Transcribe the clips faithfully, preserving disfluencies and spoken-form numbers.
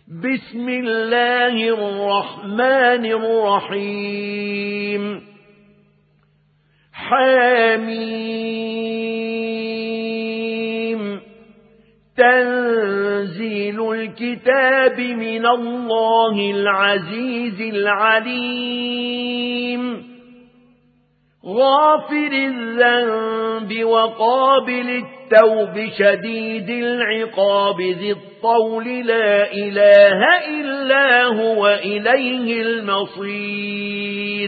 بسم الله الرحمن الرحيم حميم تنزيل الكتاب من الله العزيز العليم غافر الذنب وقابل التوب شديد العقاب ذي الطول لا إله إلا هو إليه المصير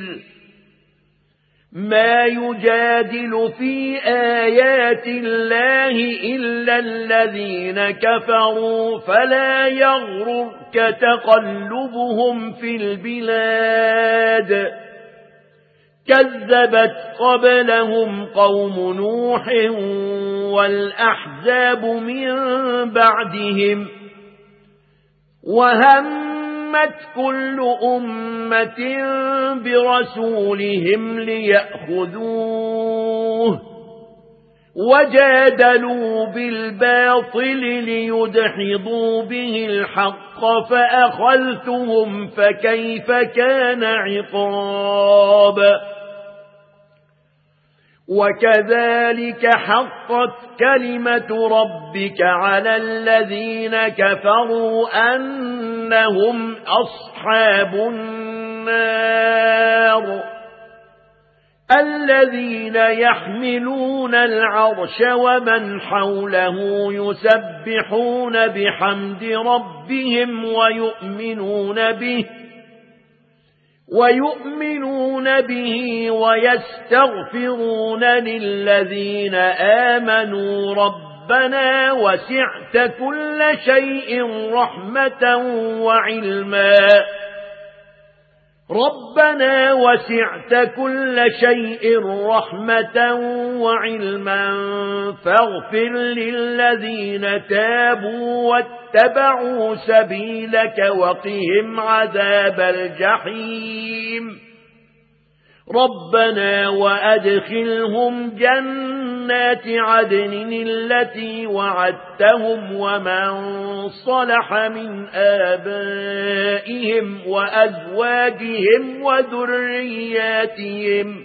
ما يجادل في آيات الله إلا الذين كفروا فلا يغررك تقلبهم في البلاد كذبت قبلهم قوم نوح والأحزاب من بعدهم وهمت كل أمة برسولهم ليأخذوه وجادلوا بالباطل ليدحضوا به الحق فأخذتهم فكيف كان عقاب وكذلك حقت كلمة ربك على الذين كفروا أنهم أصحاب النار الذين يحملون العرش ومن حوله يسبحون بحمد ربهم ويؤمنون به ويؤمنون به ويستغفرون للذين آمنوا ربنا وسعت كل شيء رحمة وعلما ربنا وسعت كل شيء رحمة وعلما فاغفر للذين تابوا واتبعوا سبيلك وقهم عذاب الجحيم ربنا وأدخلهم جنات عدن التي وعدتهم ومن صلح من آبائهم وأزواجهم وذرياتهم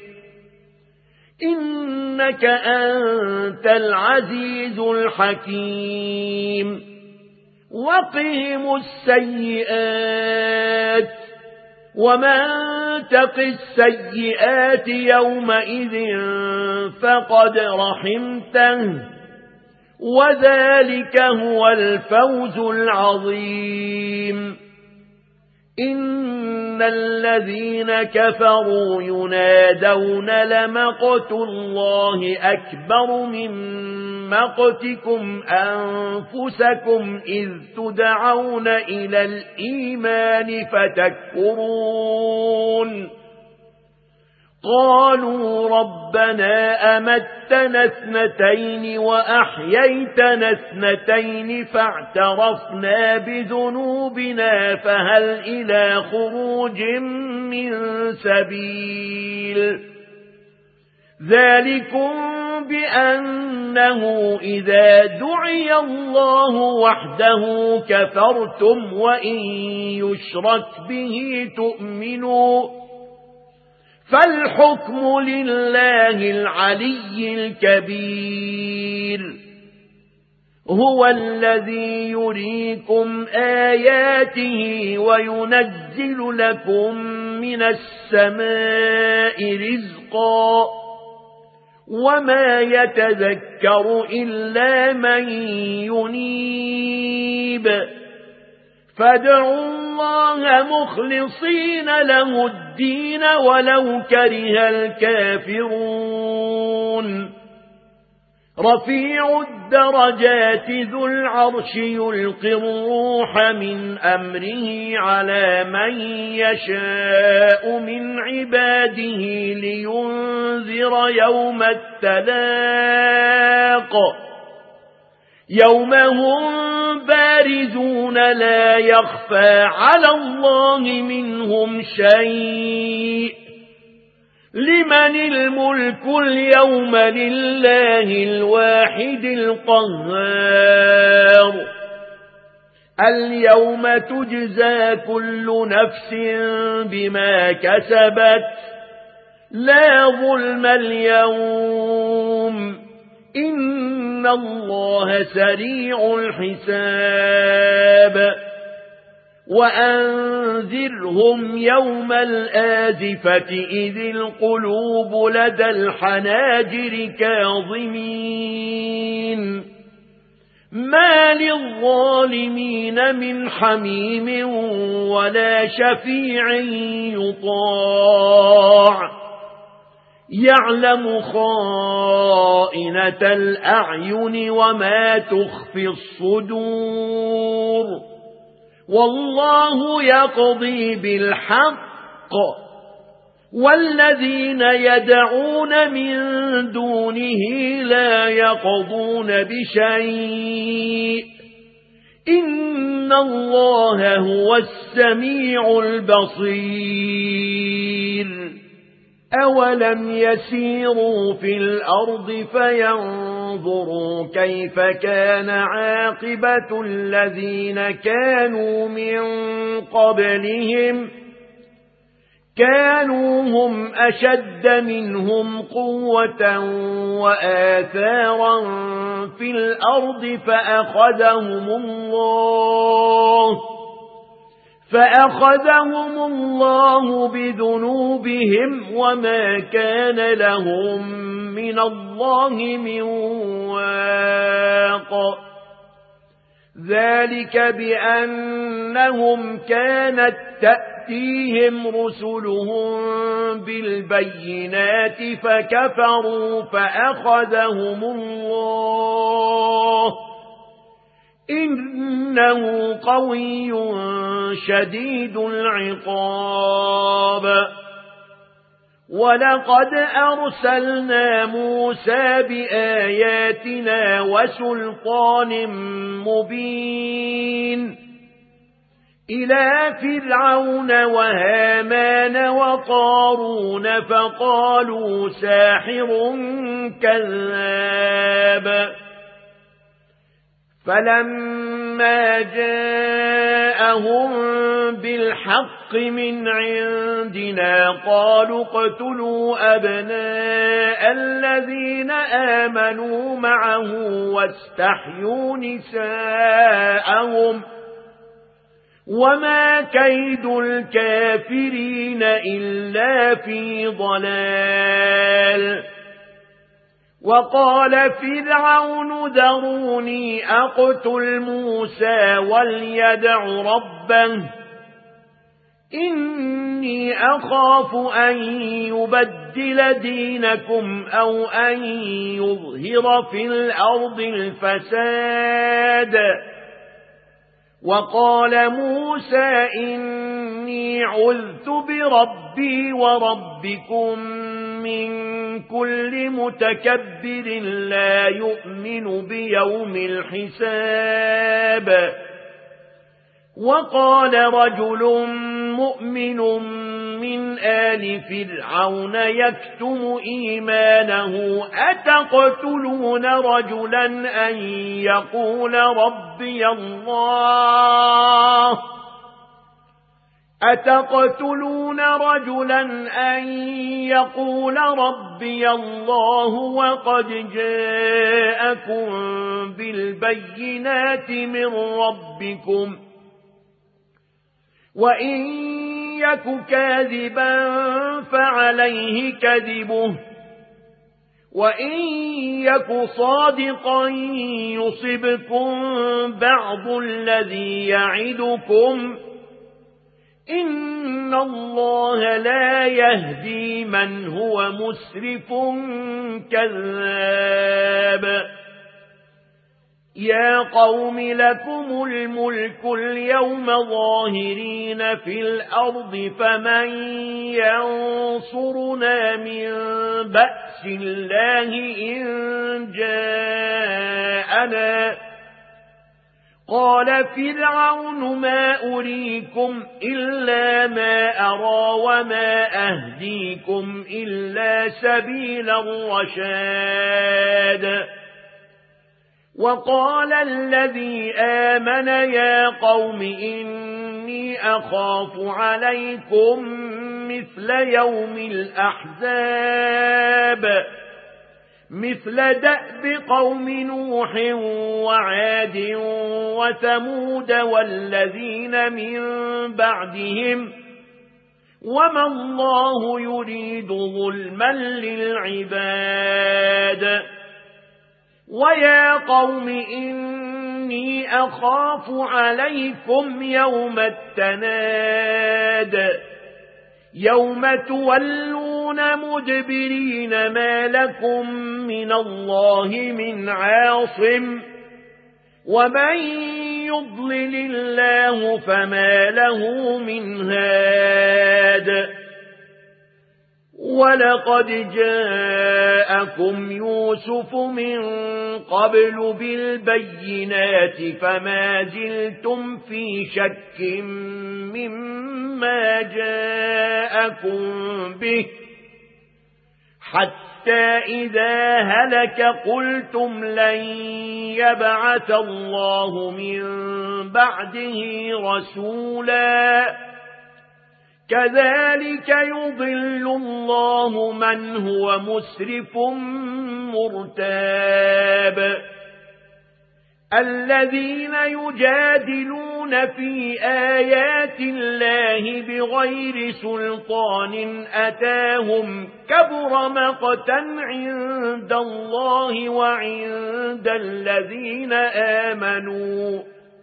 إنك أنت العزيز الحكيم وقهم السيئات ومن تق السيئات يومئذ فقد رحمته وذلك هو الفوز العظيم إن الذين كفروا ينادون لمقت الله أكبر من مقتكم أنفسكم إذ تدعون إلى الإيمان فتكفرون قالوا ربنا أمتنا اثنتين وأحييتنا اثنتين فاعترفنا بذنوبنا فهل إلى خروج من سبيل ذلكم بأنه إذا دعي الله وحده كفرتم وإن يشرك به تؤمنوا فالحكم لله العلي الكبير هو الذي يريكم آياته وينزل لكم من السماء رزقا وما يتذكر إلا من ينيب فادعوا الله مخلصين له الدين ولو كره الكافرون رفيع الدرجات ذو العرش يلقي الروح من أمره على من يشاء من عباده لينذر يوم التلاق يوم هم بارزون لا يخفى على الله منهم شيء لمن الملك اليوم لله الواحد القهار اليوم تجزى كل نفس بما كسبت لا ظلم اليوم إن الله سريع الحساب وأنذرهم يوم الآزفة إذ القلوب لدى الحناجر كاظمين ما للظالمين من حميم ولا شفيع يطاع يعلم خائنة الأعين وما تخفي الصدور والله يقضي بالحق والذين يدعون من دونه لا يقضون بشيء إن الله هو السميع البصير أولم يسيروا في الأرض فينظروا كيف كان عاقبة الذين كانوا من قبلهم كانوا هم أشد منهم قوة وآثارا في الأرض فأخذهم الله فأخذهم الله بذنوبهم وما كان لهم من الله من واق ذلك بأنهم كانت تأتيهم رسلهم بالبينات فكفروا فأخذهم الله إنه قوي شديد العقاب ولقد أرسلنا موسى بآياتنا وسلطان مبين إلى فرعون وهامان وقارون فقالوا ساحر كذاب فلما جاءهم بالحق من عندنا قالوا اقتلوا أبناء الذين آمنوا معه واستحيوا نساءهم وما كيد الكافرين إلا في ضلال وقال فرعون ذروني أقتل موسى وليدع ربه إني أخاف أن يبدل دينكم أو أن يظهر في الأرض الفساد وقال موسى إني عذت بربي وربكم من كل متكبر لا يؤمن بيوم الحساب وقال رجل مؤمن من آل فرعون يكتم إيمانه أتقتلون رجلا أن يقول ربي الله أتقتلون رجلا أن يقول ربي الله وقد جاءكم بالبينات من ربكم وإن يك كاذبا فعليه كذبه وإن يك صادقا يصبكم بعض الذي يعدكم إن الله لا يهدي من هو مسرف كذاب يا قوم لكم الملك اليوم ظاهرين في الأرض فمن ينصرنا من بأس الله إن جاءنا قال فرعون ما أريكم إلا ما أرى وما أهديكم إلا سبيل الرشاد وقال الذي آمن يا قوم إني أخاف عليكم مثل يوم الأحزاب مثل دأب قوم نوح وعاد وثمود والذين من بعدهم وما الله يريد ظلما للعباد ويا قوم إني أخاف عليكم يوم التناد يوم تولون مدبرين ما لكم من الله من عاصم ومن يضلل الله فما له من هاد ولقد جاءكم يوسف من قبل بالبينات فما زلتم في شك مما جاءكم به حتى إذا هلك قلتم لن يبعث الله من بعده رسولا كذلك يضل الله من هو مسرف مرتاب الذين يجادلون في آيات الله بغير سلطان أتاهم كبر مقتا عند الله وعند الذين آمنوا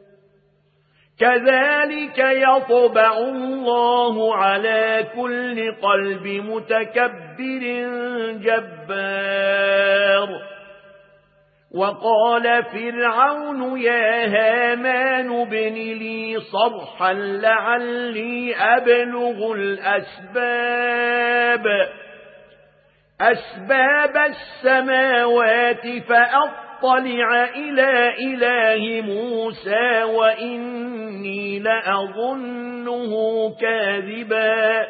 كذلك يطبع الله على كل قلب متكبر جبار وقال فرعون يا هامان ابن لي صرحا لعلي أبلغ الأسباب أسباب السماوات فأطلع إلى إله موسى وإني لأظنه كاذبا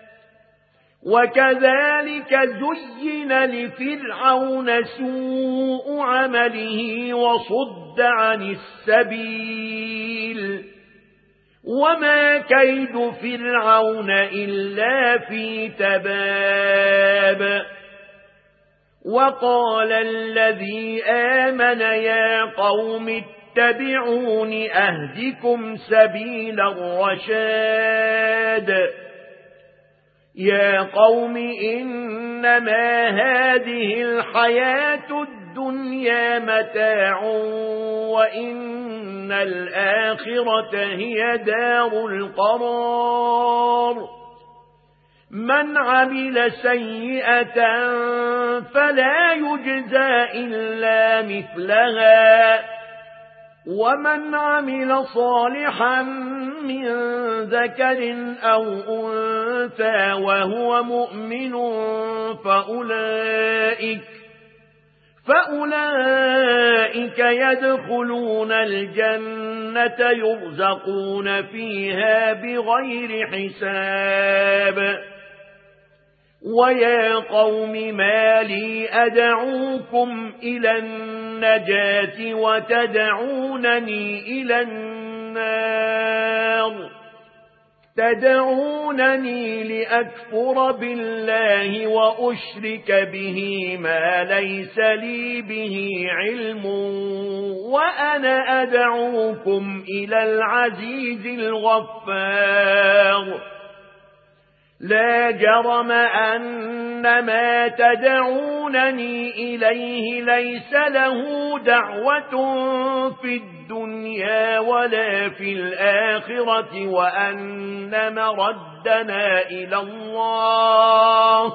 وكذلك زين لفرعون سوء عمله وصد عن السبيل وما كيد فرعون إلا في تباب وقال الذي آمن يا قوم اتبعون أهدكم سبيل الرشاد يا قوم إنما هذه الحياة الدنيا متاع وإن الآخرة هي دار القرار من عمل سيئة فلا يجزى إلا مثلها ومن عمل صالحا من ذكر أو أنثى وهو مؤمن فأولئك فأولئك يدخلون الجنة يرزقون فيها بغير حساب ويا قوم ما لي أدعوكم إلى النجاة وتدعونني إلى النار تدعونني لأكفر بالله وأشرك به ما ليس لي به علم وأنا أدعوكم إلى العزيز الغفار لا جرم أن ما تدعونني إليه ليس له دعوة في الدنيا ولا في الآخرة وأن مردنا إلى الله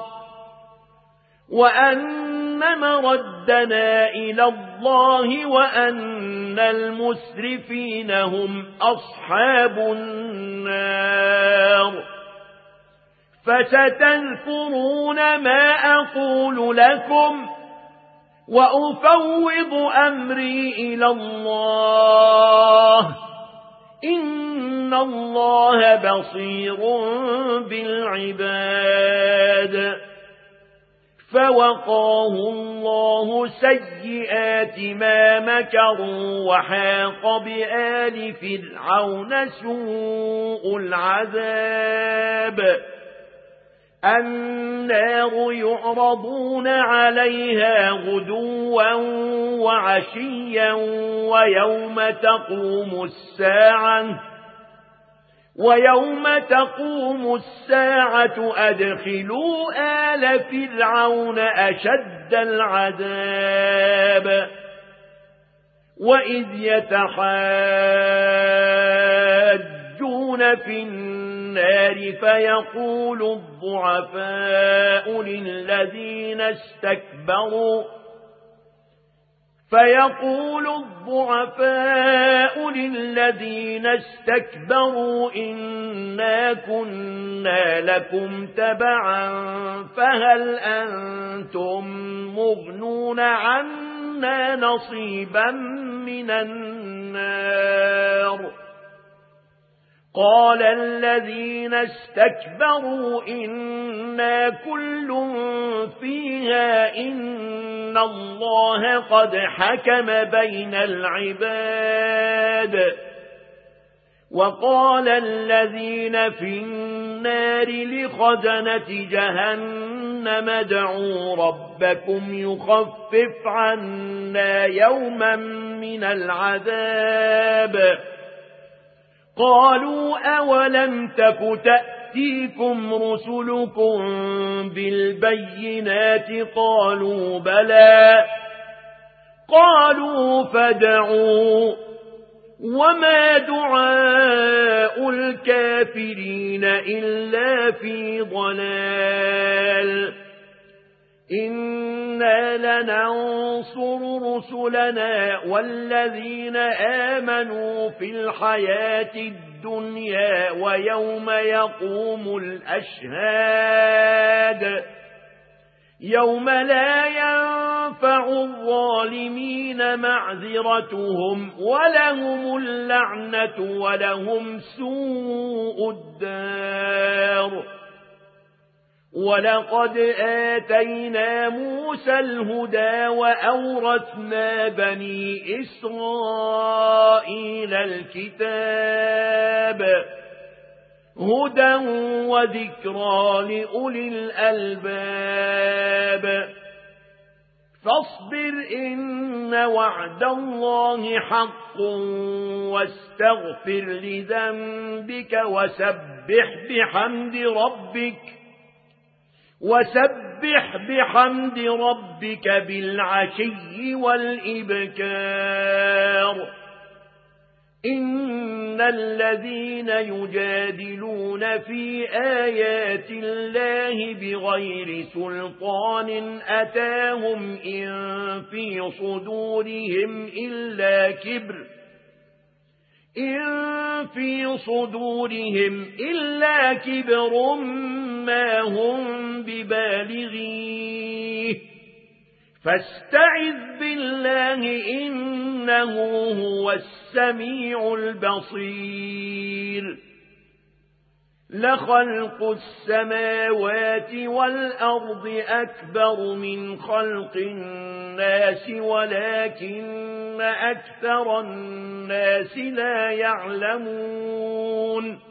وأن مردنا إلى الله وأن المسرفين هم أصحاب النار فستذكرون ما أقول لكم وأفوض أمري إلى الله إن الله بصير بالعباد فوقاه الله سيئات ما مكروا وحاق بآل فرعون سوء العذاب النار يعرضون عليها غدوا وعشيا ويوم تقوم الساعة ويوم تقوم الساعة أدخلوا آل فرعون أشد العذاب وإذ يتحاجون في النار فيقول الضعفاء للذين استكبروا فيقول الضعفاء للذين استكبروا إنا كنا لكم تبعا فهل أنتم مغنون عنا نصيبا من النار قال الذين استكبروا إنا كل فيها إن الله قد حكم بين العباد وقال الذين في النار لخزنة جهنم ادعوا ربكم يخفف عنا يوما من العذاب قالوا أولم تك تأتيكم رسلكم بالبينات قالوا بلى قالوا فادعوا وما دعاء الكافرين إلا في ضلال إنا لننصر رسلنا والذين آمنوا في الحياة الدنيا ويوم يقوم الأشهاد يوم لا ينفع الظالمين معذرتهم ولهم اللعنة ولهم سوء الدار ولقد آتينا موسى الهدى وأورثنا بني إسرائيل الكتاب هدى وذكرى لأولي الألباب فاصبر إن وعد الله حق واستغفر لذنبك وسبح بحمد ربك وسبح بحمد ربك بالعشي والإبكار إن الذين يجادلون في آيات الله بغير سلطان أتاهم إن في صدورهم إلا كبر إن في صدورهم إلا كبر ما هم ببالغيه فاستعذ بالله إنه هو السميع البصير لخلق السماوات والأرض أكبر من خلق الناس ولكن أكثر الناس لا يعلمون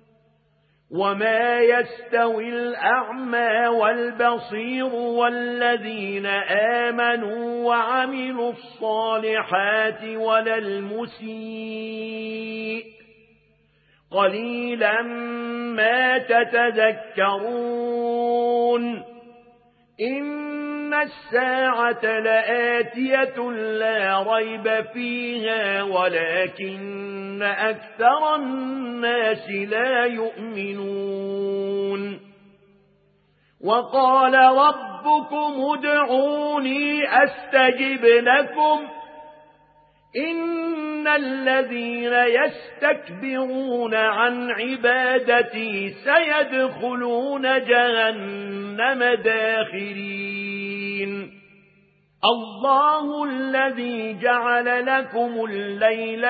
وما يستوي الأعمى والبصير والذين آمنوا وعملوا الصالحات ولا المسيء قليلا ما تتذكرون إن الساعة لآتية لا ريب فيها ولكن أكثر الناس لا يؤمنون وقال ربكم ادعوني أستجب لكم إن الذين يستكبرون عن عبادتي سيدخلون جهنم داخرين الله الذي جعل لكم الليل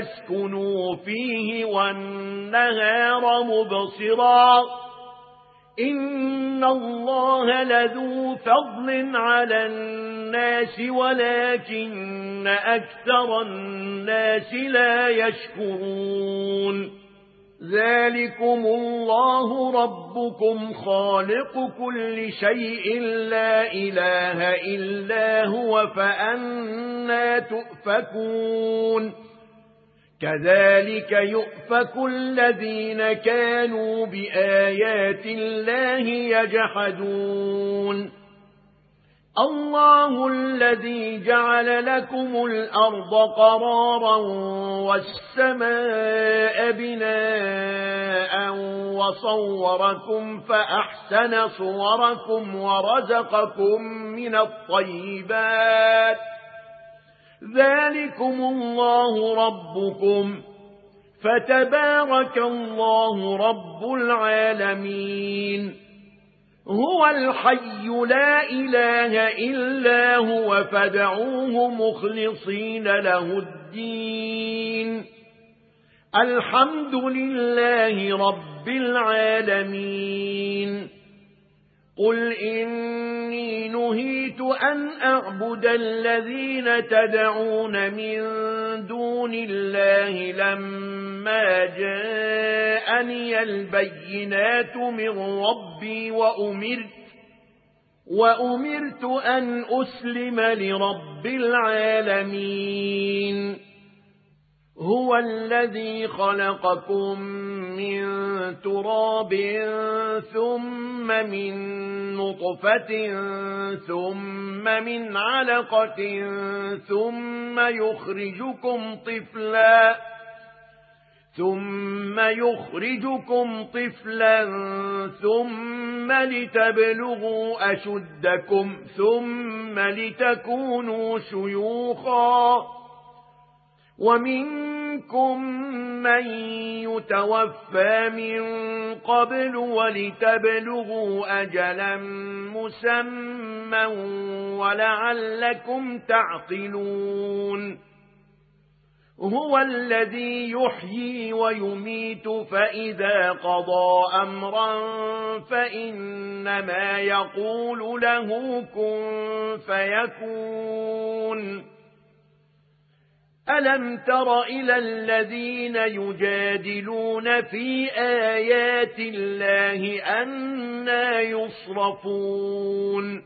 لتسكنوا فيه والنهار مبصرا إن الله لذو فضل على الناس ولكن أكثر الناس لا يشكرون ذلكم الله ربكم خالق كل شيء لا إله إلا هو فأنى تؤفكون كذلك يؤفك الذين كانوا بآيات الله يجحدون الله الذي جعل لكم الأرض قرارا والسماء بناء وصوركم فأحسن صوركم ورزقكم من الطيبات ذلكم الله ربكم فتبارك الله رب العالمين هو الحي لا إله إلا هو فادعوه مخلصين له الدين الحمد لله رب العالمين قل إني نهيت أن أعبد الذين تدعون من دون الله لما جاءني البينات من ربي وأمرت, وأمرت أن أسلم لرب العالمين هو الذي خلقكم من تراب ثم من نطفة ثم من علقة ثم يخرجكم طفلا ثم يخرجكم طفلا ثم لتبلغوا أشدكم ثم لتكونوا شيوخا ومنكم من يتوفى من قبل ولتبلغوا أجلا مسمى ولعلكم تعقلون هو الذي يحيي ويميت فإذا قضى أمرا فإنما يقول له كن فيكون ألم تر إلى الذين يجادلون في آيات الله أنى يصرفون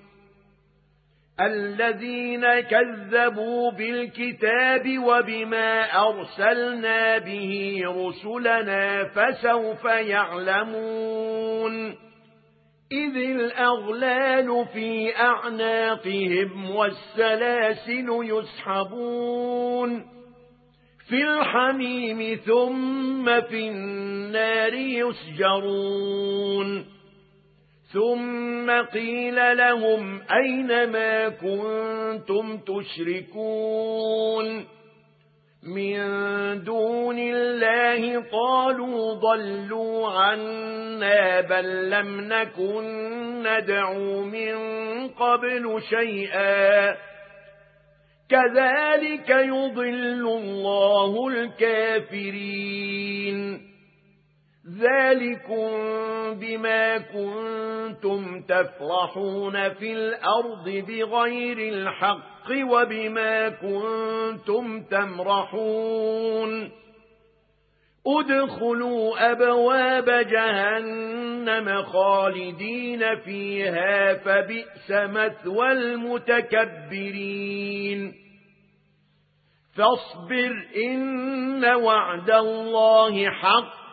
الذين كذبوا بالكتاب وبما أرسلنا به رسلنا فسوف يعلمون إذ الأغلال في أعناقهم والسلاسل يسحبون في الحميم ثم في النار يسجرون ثم قيل لهم أين ما كنتم تشركون من دون الله قالوا ضلوا عنا بل لم نكن ندعو من قبل شيئا كذلك يضل الله الكافرين ذلكم بما كنتم تفرحون في الأرض بغير الحق وبما كنتم تمرحون ادخلوا أبواب جهنم خالدين فيها فبئس مثوى المتكبرين فاصبر إن وعد الله حق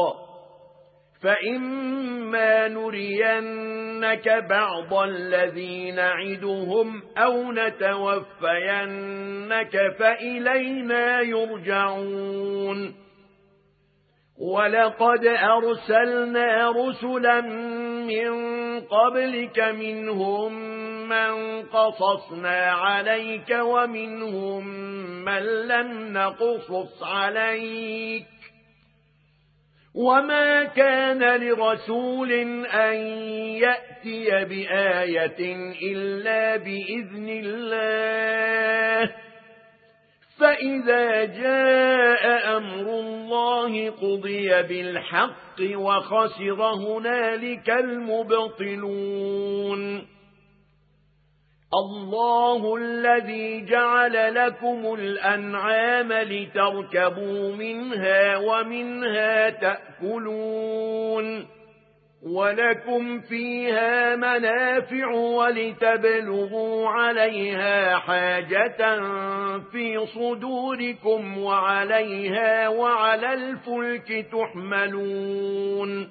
فإما نرينك بعض الذي نعدهم أو نتوفينك فإلينا يرجعون ولقد أرسلنا رسلا من قبلك منهم من قصصنا عليك ومنهم من لم نقصص عليك وما كان لرسول أن يأتي بآية إلا بإذن الله فإذا جاء أمر الله قضي بالحق وخسر هنالك المبطلون. الله الذي جعل لكم الأنعام لتركبوا منها ومنها تأكلون ولكم فيها منافع ولتبلغوا عليها حاجة في صدوركم وعليها وعلى الفلك تحملون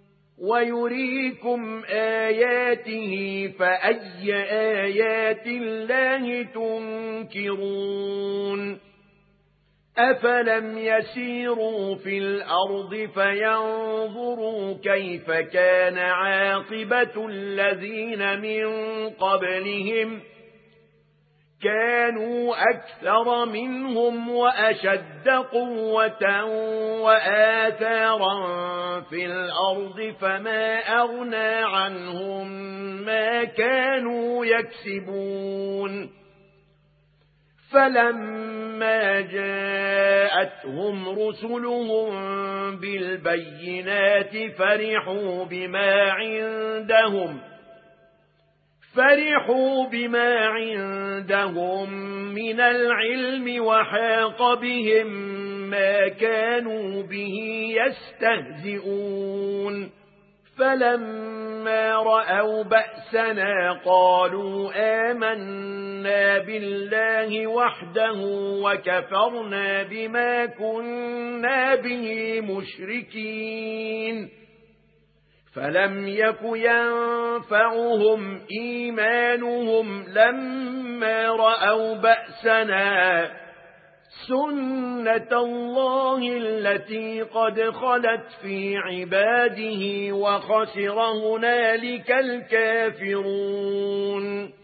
ويريكم آياته فأي آيات الله تنكرون. أفلم يسيروا في الأرض فينظروا كيف كان عاقبة الذين من قبلهم كانوا أكثر منهم وأشد قوة وآثارا في الأرض فما أغنى عنهم ما كانوا يكسبون. فلما جاءتهم رسلهم بالبينات فرحوا بما عندهم فرحوا بما عندهم من العلم وحاق بهم ما كانوا به يستهزئون. فلما رأوا بأسنا قالوا آمنا بالله وحده وكفرنا بما كنا به مشركين. فلم يك ينفعهم إيمانهم لما رأوا بأسنا سنة الله التي قد خلت في عباده وخسر هنالك الكافرون.